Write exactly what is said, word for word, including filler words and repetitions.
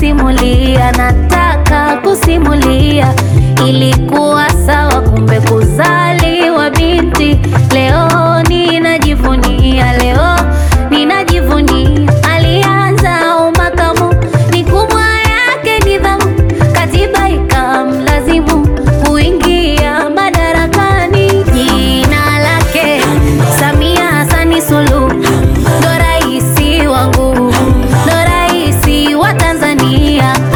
kusimulia, nataka kusimulia. Ilikuwa sawa, kumbe kuzaliwa binti. Leo ninajivunia, leo ninajivunia. Alianza umakamu, ni kubwa yake nidhamu, katiba ikamlazimu kuingia madarakani. Jina lake Samia Hassan Suluhu, ndo raisi wangu, ndo raisi wa Tanzania.